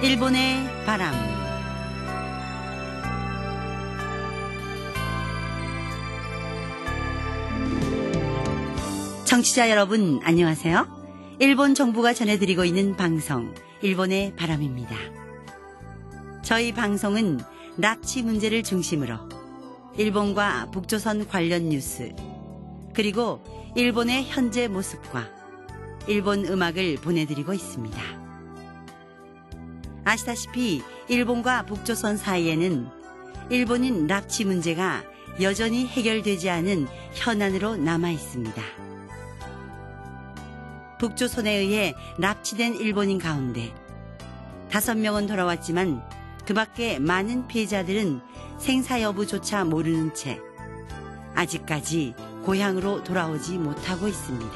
일본의 바람. 청취자 여러분 안녕하세요. 일본 정부가 전해드리고 있는 방송 일본의 바람입니다. 저희 방송은 납치 문제를 중심으로 일본과 북조선 관련 뉴스 그리고 일본의 현재 모습과 일본 음악을 보내드리고 있습니다. 아시다시피 일본과 북조선 사이에는 일본인 납치 문제가 여전히 해결되지 않은 현안으로 남아 있습니다. 북조선에 의해 납치된 일본인 가운데 5명은 돌아왔지만 그 밖에 많은 피해자들은 생사 여부조차 모르는 채 아직까지 고향으로 돌아오지 못하고 있습니다.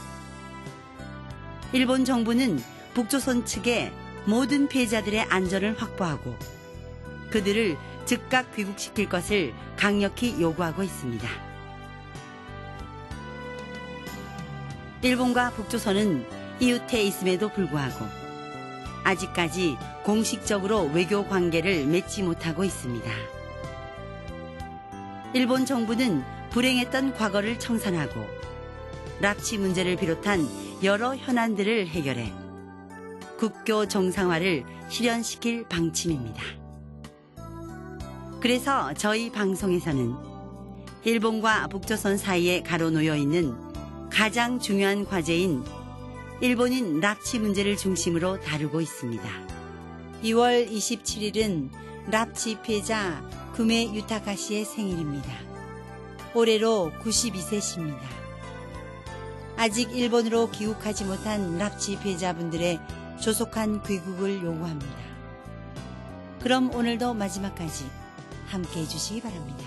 일본 정부는 북조선 측에 모든 피해자들의 안전을 확보하고 그들을 즉각 귀국시킬 것을 강력히 요구하고 있습니다. 일본과 북조선은 이웃해 있음에도 불구하고 아직까지 공식적으로 외교 관계를 맺지 못하고 있습니다. 일본 정부는 불행했던 과거를 청산하고 납치 문제를 비롯한 여러 현안들을 해결해 국교 정상화를 실현시킬 방침입니다. 그래서 저희 방송에서는 일본과 북조선 사이에 가로놓여 있는 가장 중요한 과제인 일본인 납치 문제를 중심으로 다루고 있습니다. 2월 27일은 납치 피해자 구메 유타카 씨의 생일입니다. 올해로 92세십니다. 아직 일본으로 귀국하지 못한 납치 피해자분들의 조속한 귀국을 요구합니다. 그럼 오늘도 마지막까지 함께해 주시기 바랍니다.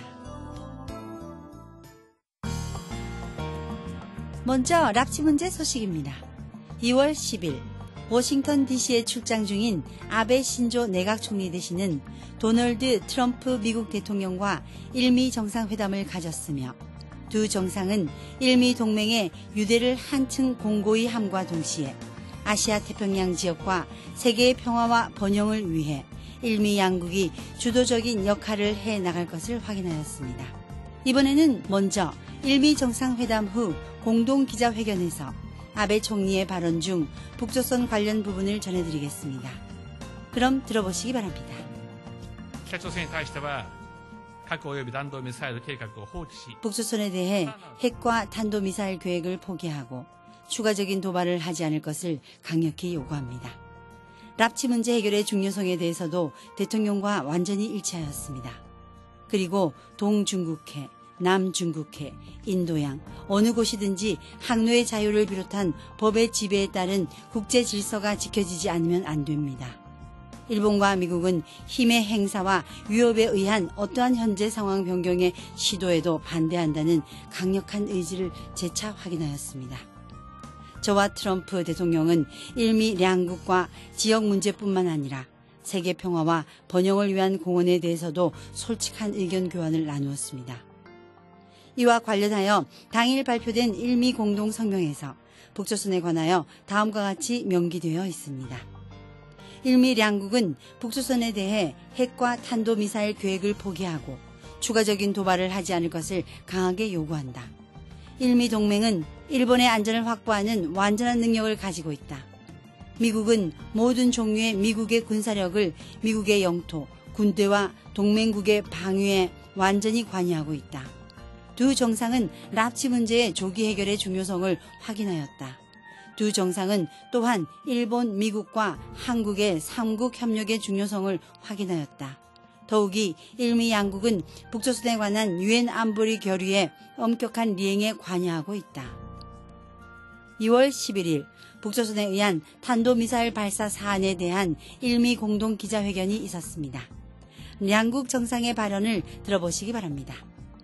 먼저 납치 문제 소식입니다. 2월 10일 워싱턴 DC에 출장 중인 아베 신조 내각 총리 되시는 도널드 트럼프 미국 대통령과 일미 정상회담을 가졌으며 두 정상은 일미 동맹의 유대를 한층 공고히 함과 동시에 아시아 태평양 지역과 세계의 평화와 번영을 위해 일미 양국이 주도적인 역할을 해 나갈 것을 확인하였습니다. 이번에는 먼저 일미 정상회담 후 공동 기자회견에서 아베 총리의 발언 중 북조선 관련 부분을 전해드리겠습니다. 그럼 들어보시기 바랍니다. 북조선에 대해 핵과 탄도미사일 계획을 포기하고 추가적인 도발을 하지 않을 것을 강력히 요구합니다. 납치 문제 해결의 중요성에 대해서도 대통령과 완전히 일치하였습니다. 그리고 동중국해, 남중국해, 인도양 어느 곳이든지 항로의 자유를 비롯한 법의 지배에 따른 국제 질서가 지켜지지 않으면 안 됩니다. 일본과 미국은 힘의 행사와 위협에 의한 어떠한 현재 상황 변경의 시도에도 반대한다는 강력한 의지를 재차 확인하였습니다. 저와 트럼프 대통령은 일미 양국과 지역 문제뿐만 아니라 세계 평화와 번영을 위한 공헌에 대해서도 솔직한 의견 교환을 나누었습니다. 이와 관련하여 당일 발표된 일미 공동성명에서 북조선에 관하여 다음과 같이 명기되어 있습니다. 일미 양국은 북조선에 대해 핵과 탄도미사일 계획을 포기하고 추가적인 도발을 하지 않을 것을 강하게 요구한다. 일미 동맹은 일본의 안전을 확보하는 완전한 능력을 가지고 있다. 미국은 모든 종류의 미국의 군사력을 미국의 영토, 군대와 동맹국의 방위에 완전히 관여하고 있다. 두 정상은 납치 문제의 조기 해결의 중요성을 확인하였다. 두 정상은 또한 일본, 미국과 한국의 3국 협력의 중요성을 확인하였다. 더욱이 일미 양국은 북조선에 관한 유엔 안보리 결의의 엄격한 리행에 관여하고 있다. 2월 11일 북조선에 의한 탄도미사일 발사 사안에 대한 일미 공동 기자회견이 있었습니다. 양국 정상의 발언을 들어보시기 바랍니다.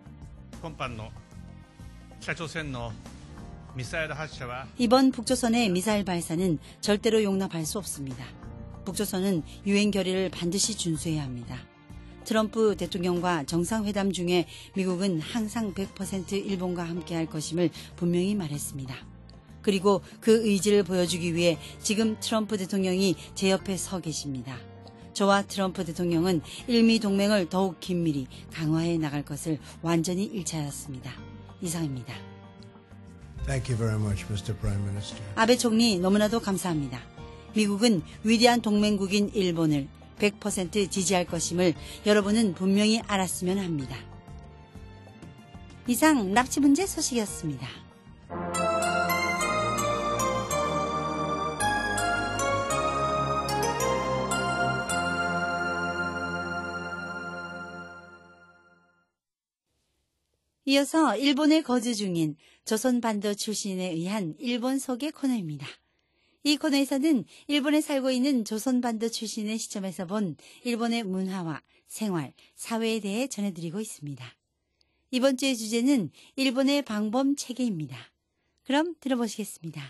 이번 북조선의 미사일 발사는 절대로 용납할 수 없습니다. 북조선은 유엔 결의를 반드시 준수해야 합니다. 트럼프 대통령과 정상회담 중에 미국은 항상 100% 일본과 함께할 것임을 분명히 말했습니다. 그리고 그 의지를 보여주기 위해 지금 트럼프 대통령이 제 옆에 서 계십니다. 저와 트럼프 대통령은 일미 동맹을 더욱 긴밀히 강화해 나갈 것을 완전히 일치하였습니다. 이상입니다. Thank you very much, Mr. Prime Minister. 아베 총리 너무나도 감사합니다. 미국은 위대한 동맹국인 일본을 100% 지지할 것임을 여러분은 분명히 알았으면 합니다. 이상 납치 문제 소식이었습니다. 이어서 일본에 거주 중인 조선반도 출신에 의한 일본 소개 코너입니다. 이 코너에서는 일본에 살고 있는 조선반도 출신의 시점에서 본 일본의 문화와 생활, 사회에 대해 전해드리고 있습니다. 이번 주의 주제는 일본의 방범 체계입니다. 그럼 들어보시겠습니다.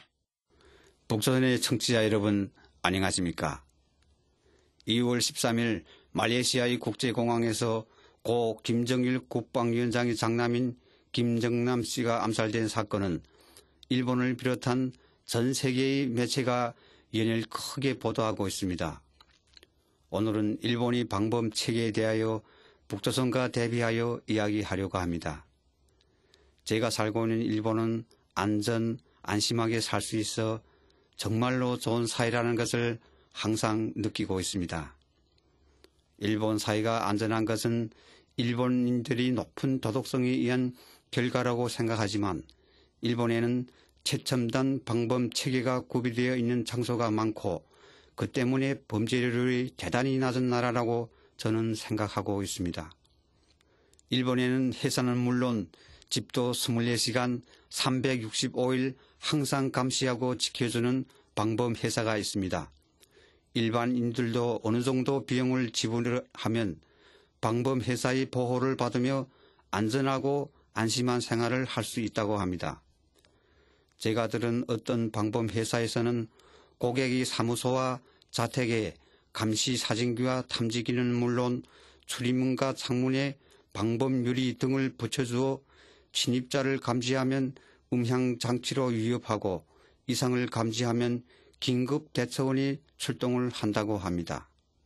북조선의 청취자 여러분 안녕하십니까? 2월 13일 말레이시아의 국제공항에서 고 김정일 국방위원장의 장남인 김정남 씨가 암살된 사건은 일본을 비롯한 전 세계의 매체가 연일 크게 보도하고 있습니다. 오늘은 일본의 방범 체계에 대하여 북조선과 대비하여 이야기하려고 합니다. 제가 살고 있는 일본은 안심하게 살 수 있어 정말로 좋은 사회라는 것을 항상 느끼고 있습니다. 일본 사회가 안전한 것은 일본인들이 높은 도덕성에 의한 결과라고 생각하지만 일본에는 최첨단 방범 체계가 구비되어 있는 장소가 많고 그 때문에 범죄율이 대단히 낮은 나라라고 저는 생각하고 있습니다. 일본에는 회사는 물론 집도 24시간 365일 항상 감시하고 지켜주는 방범 회사가 있습니다. 일반인들도 어느 정도 비용을 지불하면 방범 회사의 보호를 받으며 안전하고 안심한 생활을 할 수 있다고 합니다. 제가 들은 어떤 방범 회사에서는 고객이 사무소와 자택에 감시 사진기와 탐지기는 물론 출입문과 창문에 방범 유리 등을 붙여주어 침입자를 감지하면 음향 장치로 위협하고 이상을 감지하면 긴급 대처원이 출동을 한다고 합니다.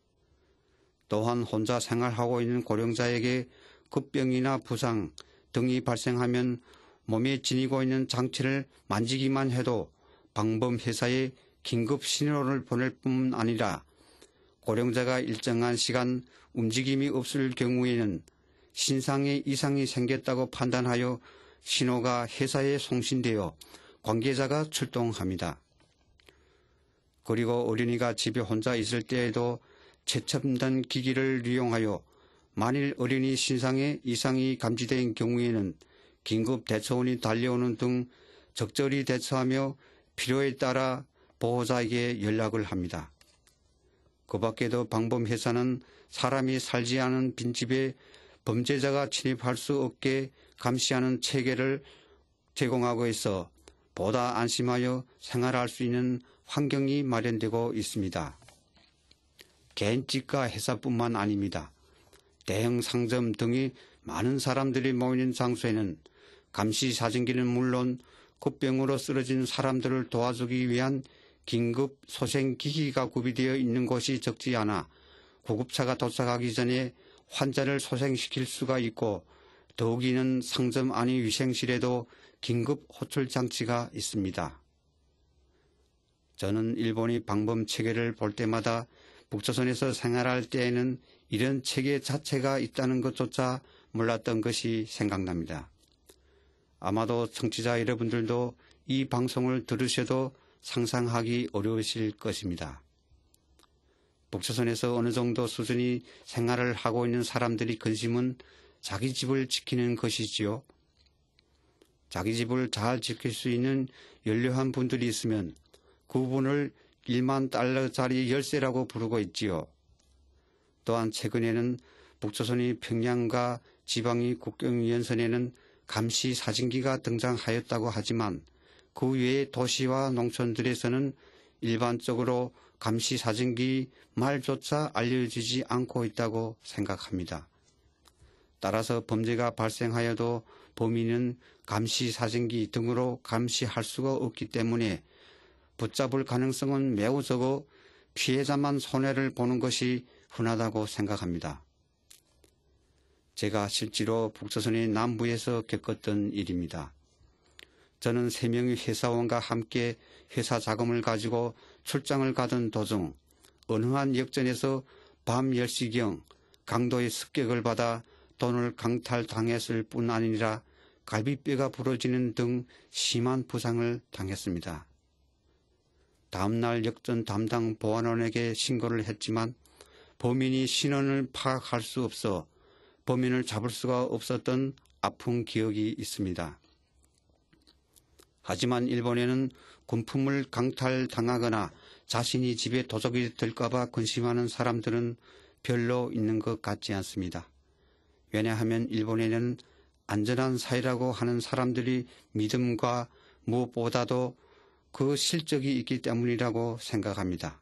또한 혼자 생활하고 있는 고령자에게 급병이나 부상 등이 발생하면 몸에 지니고 있는 장치를 만지기만 해도 방범 회사에 긴급 신호를 보낼 뿐 아니라 고령자가 일정한 시간 움직임이 없을 경우에는 신상에 이상이 생겼다고 판단하여 신호가 회사에 송신되어 관계자가 출동합니다. 그리고 어린이가 집에 혼자 있을 때에도 최첨단 기기를 이용하여 만일 어린이 신상에 이상이 감지된 경우에는 긴급 대처원이 달려오는 등 적절히 대처하며 필요에 따라 보호자에게 연락을 합니다. 그 밖에도 방범회사는 사람이 살지 않은 빈집에 범죄자가 침입할 수 없게 감시하는 체계를 제공하고 있어 보다 안심하여 생활할 수 있는 환경이 마련되고 있습니다. 개인집과 회사뿐만 아닙니다. 대형 상점 등이 많은 사람들이 모이는 장소에는 감시 사진기는 물론 급병으로 쓰러진 사람들을 도와주기 위한 긴급 소생기기가 구비되어 있는 곳이 적지 않아 구급차가 도착하기 전에 환자를 소생시킬 수가 있고 더욱이는 상점 안의 위생실에도 긴급 호출 장치가 있습니다. 저는 일본의 방범 체계를 볼 때마다 북조선에서 생활할 때에는 이런 체계 자체가 있다는 것조차 몰랐던 것이 생각납니다. 아마도 청취자 여러분들도 이 방송을 들으셔도 상상하기 어려우실 것입니다. 북조선에서 어느 정도 수준의 생활을 하고 있는 사람들이 근심은 자기 집을 지키는 것이지요. 자기 집을 잘 지킬 수 있는 연료한 분들이 있으면 그분을 1만 달러짜리 열쇠라고 부르고 있지요. 또한 최근에는 북조선이 평양과 지방의 국경 연선에는 감시 사진기가 등장하였다고 하지만 그 외의 도시와 농촌들에서는 일반적으로 감시 사진기 말조차 알려지지 않고 있다고 생각합니다. 따라서 범죄가 발생하여도 범인은 감시 사진기 등으로 감시할 수가 없기 때문에 붙잡을 가능성은 매우 적어 피해자만 손해를 보는 것이 흔하다고 생각합니다. 제가 실제로 북조선의 남부에서 겪었던 일입니다. 저는 3명의 회사원과 함께 회사 자금을 가지고 출장을 가던 도중 어느 한 역전에서 밤 10시경 강도의 습격을 받아 돈을 강탈당했을 뿐 아니라 갈비뼈가 부러지는 등 심한 부상을 당했습니다. 다음날 역전 담당 보안원에게 신고를 했지만 범인이 신원을 파악할 수 없어 범인을 잡을 수가 없었던 아픈 기억이 있습니다. 하지만 일본에는 군품을 강탈당하거나 자신이 집에 도적이 될까봐 근심하는 사람들은 별로 있는 것 같지 않습니다. 왜냐하면 일본에는 안전한 사회라고 하는 사람들이 믿음과 무엇보다도 그 실적이 있기 때문이라고 생각합니다.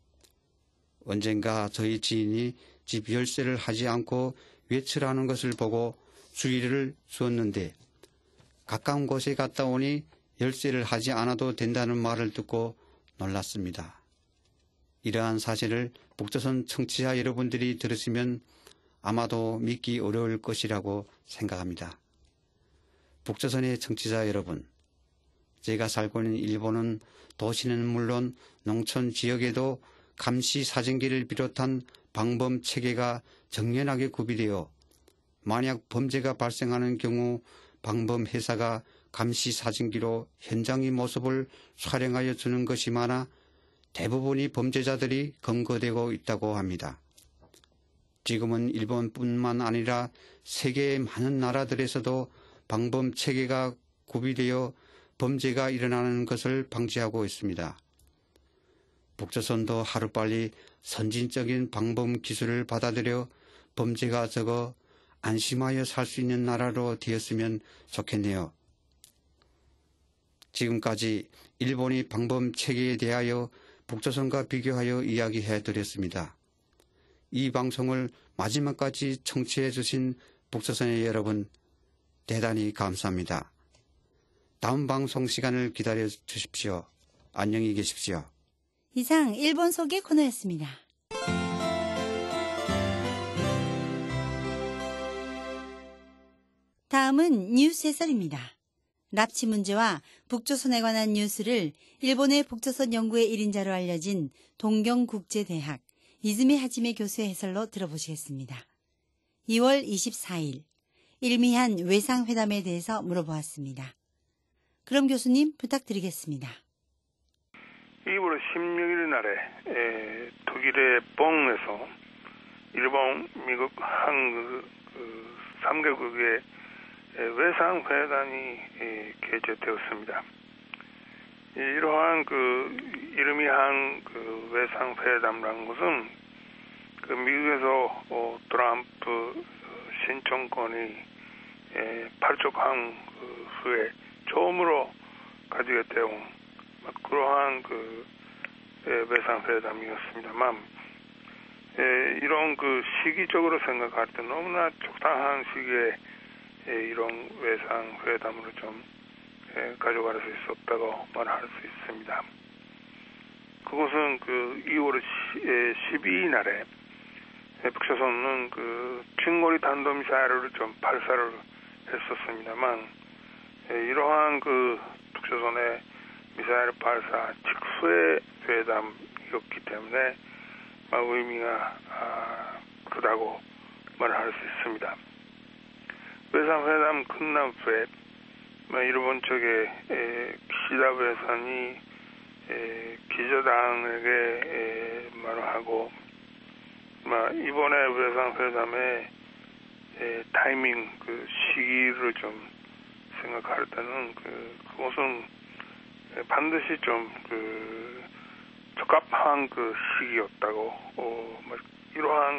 언젠가 저희 지인이 집 열쇠를 하지 않고 외출하는 것을 보고 주의를 주었는데 가까운 곳에 갔다 오니 열쇠를 하지 않아도 된다는 말을 듣고 놀랐습니다. 이러한 사실을 북조선 청취자 여러분들이 들으시면 아마도 믿기 어려울 것이라고 생각합니다. 북조선의 청취자 여러분, 제가 살고 있는 일본은 도시는 물론 농촌 지역에도 감시 사진기를 비롯한 방범 체계가 정연하게 구비되어 만약 범죄가 발생하는 경우 방범 회사가 감시 사진기로 현장의 모습을 촬영하여 주는 것이 많아 대부분이 범죄자들이 검거되고 있다고 합니다. 지금은 일본뿐만 아니라 세계의 많은 나라들에서도 방범 체계가 구비되어 범죄가 일어나는 것을 방지하고 있습니다. 북조선도 하루빨리 선진적인 방범 기술을 받아들여 범죄가 적어 안심하여 살 수 있는 나라로 되었으면 좋겠네요. 지금까지 일본의 방범 체계에 대하여 북조선과 비교하여 이야기해 드렸습니다. 이 방송을 마지막까지 청취해 주신 북조선의 여러분, 대단히 감사합니다. 다음 방송 시간을 기다려 주십시오. 안녕히 계십시오. 이상 일본 소개 코너였습니다. 다음은 뉴스 해설입니다. 납치 문제와 북조선에 관한 뉴스를 일본의 북조선 연구의 1인자로 알려진 동경국제대학 이즈미 하지메 교수의 해설로 들어보시겠습니다. 2월 24일 일미한 외상회담에 대해서 물어보았습니다. 그럼 교수님 부탁드리겠습니다. 2월 16일 날에 독일의 봉에서 일본, 미국, 한국 3개국의 외상회담이 개최되었습니다. 이러한 이름이 한 외상회담이라는 것은 미국에서 트럼프 신정권이 발족한 후에 처음으로 가지게 되온 그러한 외상회담이었습니다만 이런 시기적으로 생각할 때 너무나 적당한 시기에 이런 외상회담으로 좀 가져갈 수 있었다고 말할 수 있습니다. 그것은 2월 12일 날에 북조선은 중거리 탄도미사일을 좀 발사를 했었습니다만 이러한 북조선의 미사일 발사 직후의 회담이었기 때문에 의미가 크다고 말할 수 있습니다. 외상회담 끝난 후에 일본 쪽에 기시다 외상이 기자단에게 말을 하고 이번에 외상회담의 타이밍 시기를 좀 생각할 때는 그것은 반드시 좀 적합한 시기였다고 이러한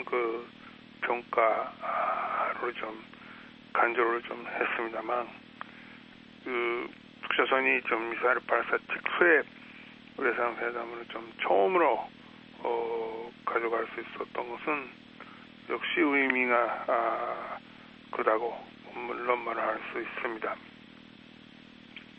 평가를 좀 간절을 좀 했습니다만 북조선이 좀 미사일 발사 직후에 외상회담을 좀 처음으로 가져갈 수 있었던 것은 역시 의미가 크다고 물론 말할 수 있습니다.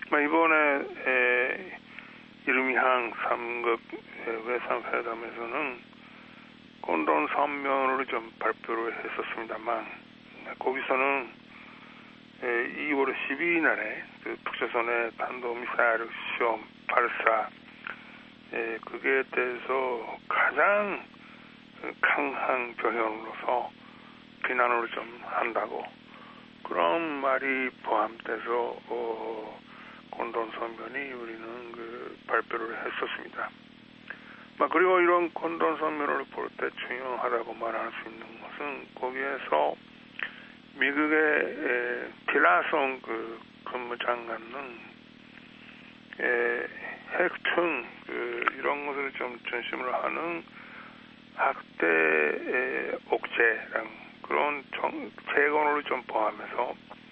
이번에 이르미항 3급 외상회담에서는 공동 성명을 좀 발표를 했었습니다만 거기서는 2월 12일 날에 그 북조선의 탄도미사일 시험 발사 그게 대해서 가장 강한 표현으로서 비난을 좀 한다고 그런 말이 포함돼서 공동 성명이 우리는 그 발표를 했었습니다. 그리고 이런 공동 성명을 볼 때 중요하다고 말할 수 있는 것은 거기에서 미국의 틸라송 그 근무장관은 핵등 이런 것을 좀 중심으로 하는 학대 억제랑 그런 재건을 좀 포함해서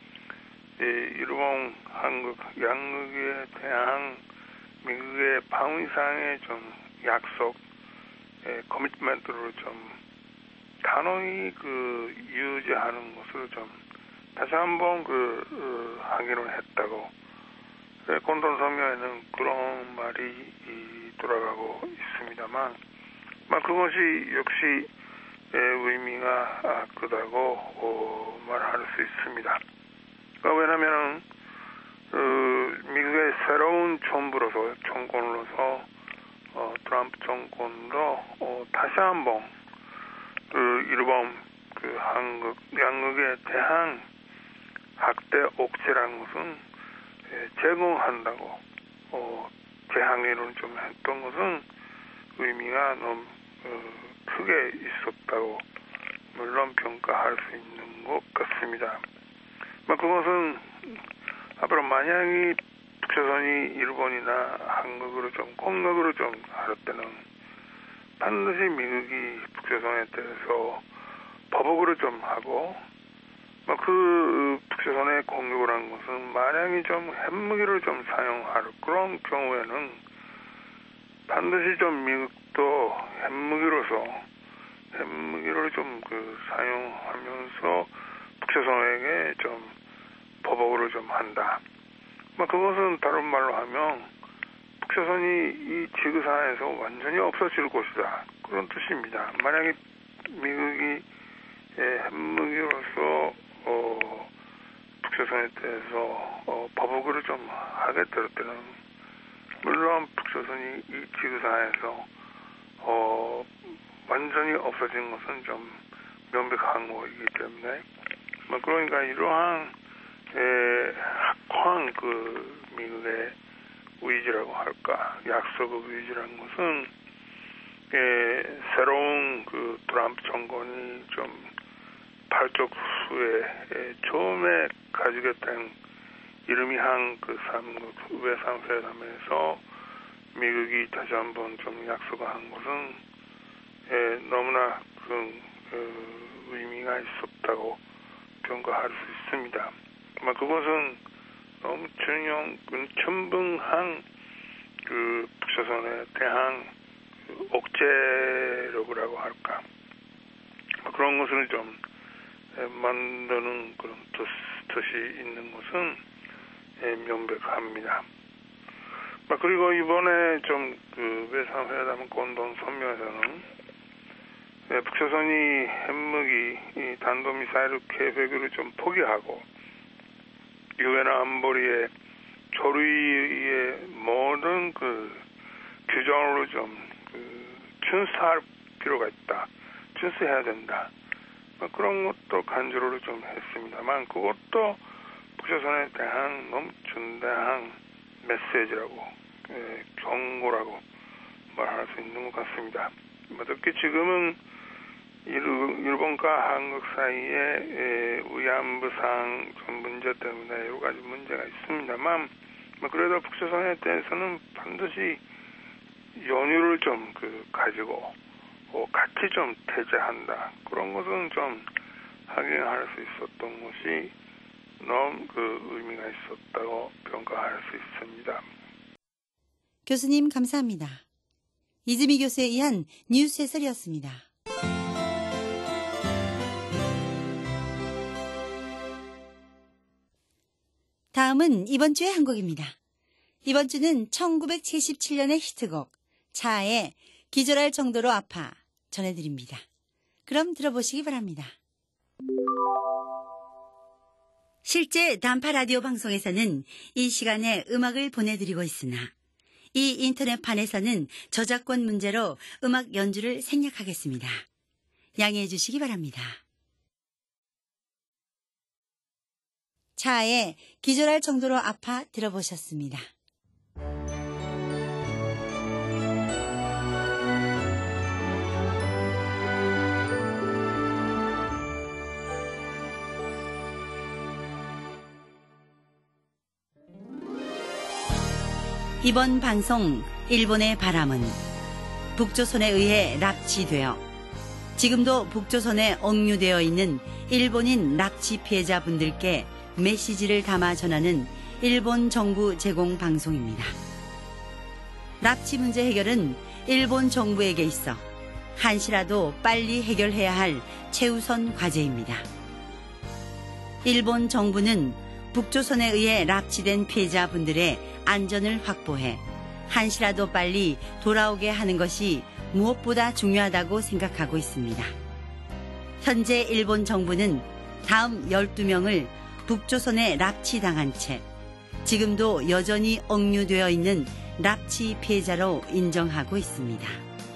일본, 한국 양국에 대한 미국의 방위상의 좀 약속, 커미트먼트를 좀 단호히 유지하는 것을 좀 다시 한번 확인을 했다고 공동 성명에는 그런 말이 돌아가고 있습니다만, 그것이 역시 의미가 크다고 말할 수 있습니다. 왜냐하면 미국의 새로운 정권으로서 트럼프 정권도 다시 한번 일본, 한국, 양국에 대한 학대 억제라는 것은 제공한다고 재항의를 좀 했던 것은 의미가 너무 크게 있었다고 물론 평가할 수 있는 것 같습니다. 그것은 앞으로 만약에 북조선이 일본이나 한국으로 좀 공격으로 좀 할 때는 반드시 미국이 북조선에 대해서 보복으로 좀 하고 그 북조선의 공격을 한 것은 만약에 좀 핵무기를 좀 사용할 그런 경우에는 반드시 좀 미국도 핵무기를 좀 사용하면서 북조선에게 좀 보복을 좀 한다. 그것은 다른 말로 하면 북조선이 이 지구상에서 완전히 없어질 것이다. 그런 뜻입니다. 만약에 미국이 핵무기로서 북조선에 대해서 보복을 좀 하게 될 때는 물론 북조선이 이 지구상에서 완전히 없어진 것은 좀 명백한 것이기 때문에 그러니까 이러한 확고한 미국의 의지라고 할까 약속의 의지라는 것은 새로운 트럼프 정권이 좀 발족 후에 처음에 가지게 된 이르미항 3국 외상회담에서 미국이 다시 한번 좀 약속한 것은 너무나 큰 의미가 있었다고 평가할 수 있습니다. 그것은 너무 천분한 북조선에 대한 억제력이라고 할까 그런 것을 좀 만드는 그런 뜻이 있는 것은 명백합니다. 그리고 이번에 좀 외상회담 공동 성명에서는 북조선이 핵무기 탄도미사일 계획을 좀 포기하고 유엔 안보리의 조리의 모든 규정으로 좀 준수할 필요가 있다. 준수해야 된다. 그런 것도 간주를 좀 했습니다만 그것도 북조선에 대한 너무 중대한 메시지라고 경고라고 말할 수 있는 것 같습니다. 특히 지금은 일본과 한국 사이에 위안부상 문제 때문에 여러 가지 문제가 있습니다만 그래도 북조선에 대해서는 반드시 연유를 좀 가지고 같이 좀 대제한다. 그런 것은 좀 확인할 수 있었던 것이 너무 의미가 있었다고 평가할 수 있습니다. 교수님 감사합니다. 이즈미 교수에 의한 뉴스 해설이었습니다. 다음은 이번 주의 한 곡입니다. 이번 주는 1977년의 히트곡 차의 기절할 정도로 아파 전해드립니다. 그럼 들어보시기 바랍니다. 실제 단파 라디오 방송에서는 이 시간에 음악을 보내드리고 있으나 이 인터넷판에서는 저작권 문제로 음악 연주를 생략하겠습니다. 양해해 주시기 바랍니다. 차에 기절할 정도로 아파 들어보셨습니다. 이번 방송 일본의 바람은 북조선에 의해 납치되어 지금도 북조선에 억류되어 있는 일본인 납치 피해자분들께 메시지를 담아 전하는 일본 정부 제공 방송입니다. 납치 문제 해결은 일본 정부에게 있어 한시라도 빨리 해결해야 할 최우선 과제입니다. 일본 정부는 북조선에 의해 납치된 피해자분들의 안전을 확보해 한시라도 빨리 돌아오게 하는 것이 무엇보다 중요하다고 생각하고 있습니다. 현재 일본 정부는 다음 12명을 북조선에 납치당한 채 지금도 여전히 억류되어 있는 납치 피해자로 인정하고 있습니다.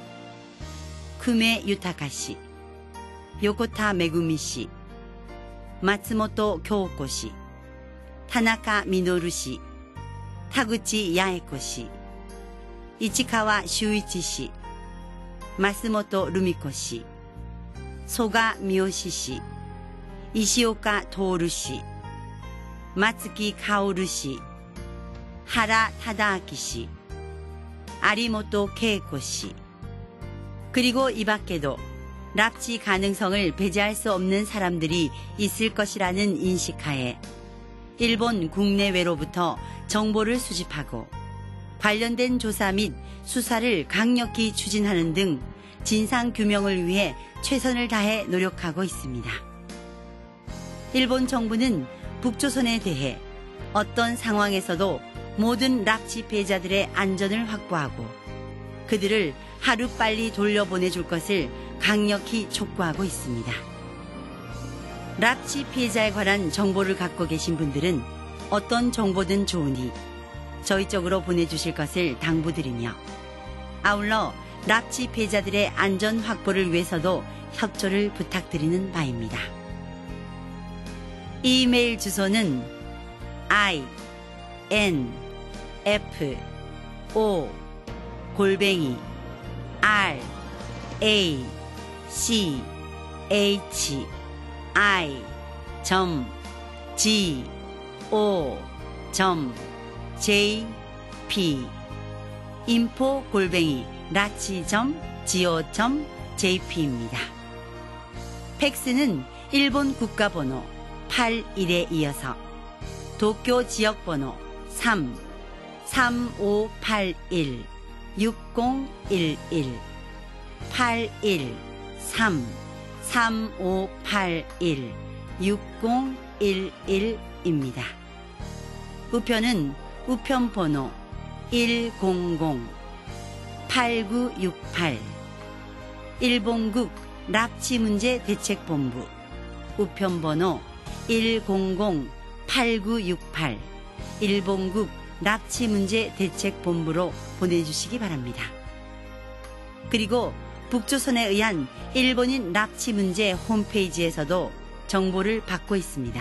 쿠메 유타카 씨, 요코타 메구미 씨, 마츠모토 교오코 씨, 타나카 미노루 씨, 타구치 야에코 씨, 이치카와 슈이치 씨, 마스모토 루미코 씨, 소가 미요시 씨, 이시오카 토오루 씨, 마츠키 카오루 씨, 하라 타다아키 씨, 아리모토 케이코 씨, 그리고 이 밖에도 납치 가능성을 배제할 수 없는 사람들이 있을 것이라는 인식하에 일본 국내외로부터 정보를 수집하고 관련된 조사 및 수사를 강력히 추진하는 등 진상 규명을 위해 최선을 다해 노력하고 있습니다. 일본 정부는 북조선에 대해 어떤 상황에서도 모든 납치 피해자들의 안전을 확보하고 그들을 하루빨리 돌려보내줄 것을 강력히 촉구하고 있습니다. 납치 피해자에 관한 정보를 갖고 계신 분들은 어떤 정보든 좋으니 저희 쪽으로 보내주실 것을 당부드리며 아울러 납치 피해자들의 안전 확보를 위해서도 협조를 부탁드리는 바입니다. 이메일 주소는 info@rachi.go.jp info@rachi.go.jp입니다. 팩스는 일본 국가번호 81에 이어서 도쿄 지역번호 3-3581-6011 813-3581-6011입니다. 우편은 우편번호 100-8968 일본국 납치문제대책본부 우편번호 100-8968 일본국 납치문제대책본부로 보내주시기 바랍니다. 그리고 북조선에 의한 일본인 납치 문제 홈페이지에서도 정보를 받고 있습니다.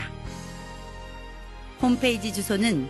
홈페이지 주소는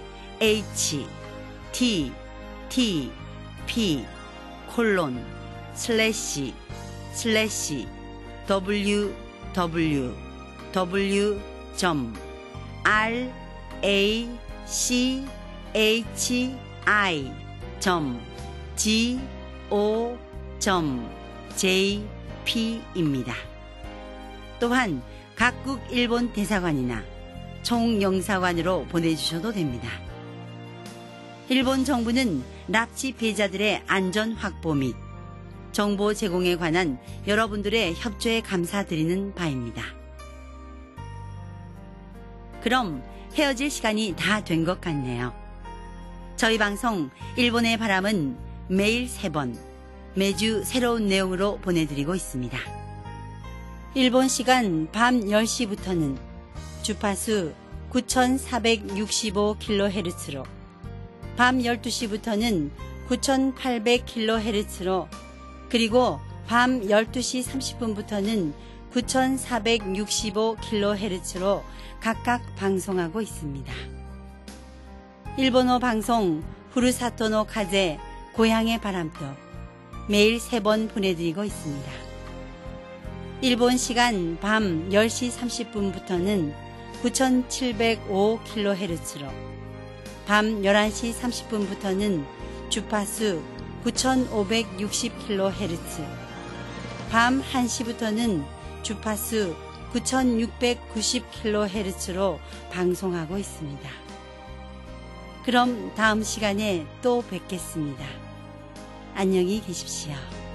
www.rachi-go.jp입니다. 또한 각국 일본 대사관이나 총영사관으로 보내주셔도 됩니다. 일본 정부는 납치 피해자들의 안전 확보 및 정보 제공에 관한 여러분들의 협조에 감사드리는 바입니다. 그럼 헤어질 시간이 다 된 것 같네요. 저희 방송 일본의 바람은 매일 3번, 매주 새로운 내용으로 보내드리고 있습니다. 일본 시간 밤 10시부터는 주파수 9465kHz로, 밤 12시부터는 9800kHz로, 그리고 밤 12시 30분부터는 9465kHz로 각각 방송하고 있습니다. 일본어 방송 후르사토노 카제 고향의 바람도 매일 3번 보내드리고 있습니다. 일본 시간 밤 10시 30분부터는 9705kHz로, 밤 11시 30분부터는 주파수 9560kHz, 밤 1시부터는 주파수 9690kHz로 방송하고 있습니다. 그럼 다음 시간에 또 뵙겠습니다. 안녕히 계십시오.